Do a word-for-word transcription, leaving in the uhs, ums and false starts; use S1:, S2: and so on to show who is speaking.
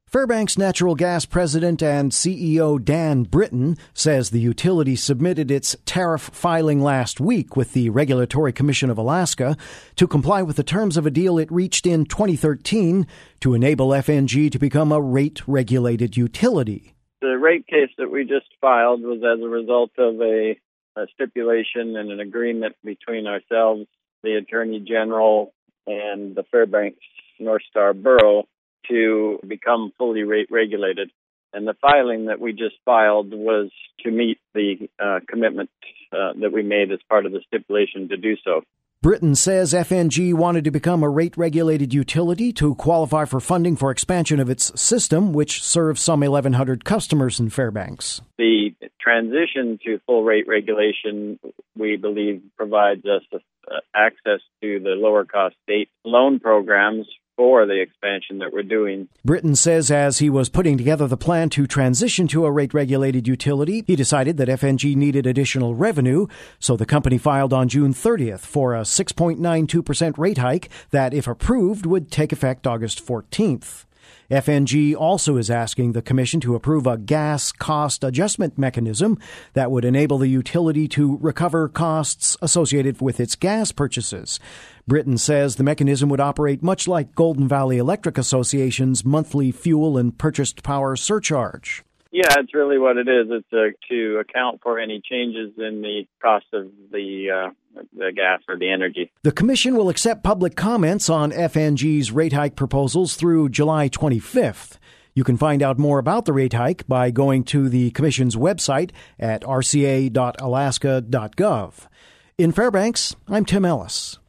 S1: Fairbanks Natural Gas President and C E O Dan Britton says the utility submitted its tariff filing last week with the Regulatory Commission of Alaska to comply with the terms of a deal it reached in twenty thirteen to enable F N G to become a rate-regulated utility.
S2: The rate case that we just filed was as a result of a, a stipulation and an agreement between ourselves, the Attorney General, and the Fairbanks North Star Borough to become fully rate regulated. And the filing that we just filed was to meet the uh, commitment uh, that we made as part of the stipulation to do so.
S1: Britton says F N G wanted to become a rate-regulated utility to qualify for funding for expansion of its system, which serves some eleven hundred customers in Fairbanks.
S2: The transition to full rate regulation, we believe, provides us uh, access to the lower-cost state loan programs for the expansion that we're doing.
S1: Britton says as he was putting together the plan to transition to a rate-regulated utility, he decided that F N G needed additional revenue, so the company filed on June thirtieth for a six point nine two percent rate hike that, if approved, would take effect August fourteenth. F N G also is asking the Commission to approve a gas cost adjustment mechanism that would enable the utility to recover costs associated with its gas purchases. Britton says the mechanism would operate much like Golden Valley Electric Association's monthly fuel and purchased power surcharge.
S2: Yeah, it's really what it is. It's uh, to account for any changes in the cost of the uh, the gas or the energy.
S1: The Commission will accept public comments on F N G's rate hike proposals through July twenty-fifth. You can find out more about the rate hike by going to the Commission's website at r c a dot alaska dot gov. In Fairbanks, I'm Tim Ellis.